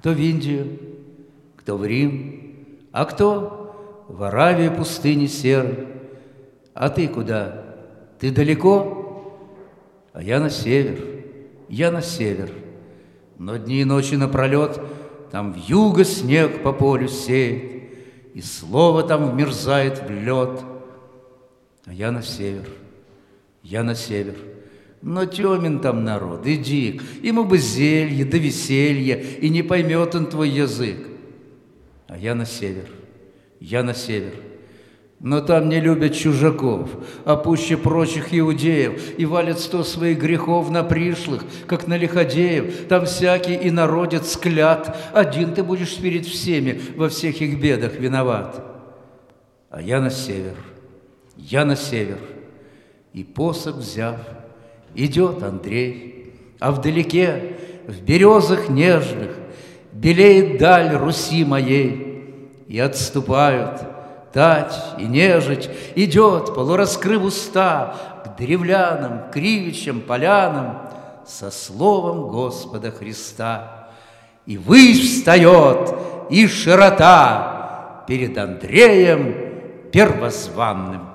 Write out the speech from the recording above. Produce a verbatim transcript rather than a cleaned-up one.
Кто в Индию, кто в Рим, а кто в Аравию пустыни серой. А ты куда? Ты далеко? А я на север, я на север. Но дни и ночи напролет там вьюга снег по полю сеет, и слово там вмерзает в лед. А я на север, я на север. Но темен там народ и дик, ему бы зелье да веселье, и не поймет он твой язык. А я на север, я на север. Но там не любят чужаков, а пуще прочих иудеев, и валят сто своих грехов на пришлых, как на лиходеев. Там всякий инородец клят, один ты будешь перед всеми во всех их бедах виноват. А я на север, я на север, и посох взяв, идет Андрей, а вдалеке, в березах нежных, белеет даль Руси моей, и отступают тать и нежить, идет, полураскрыв уста, к древлянам, кривичам, полянам, со словом Господа Христа. И высь встает, и широта перед Андреем первозванным.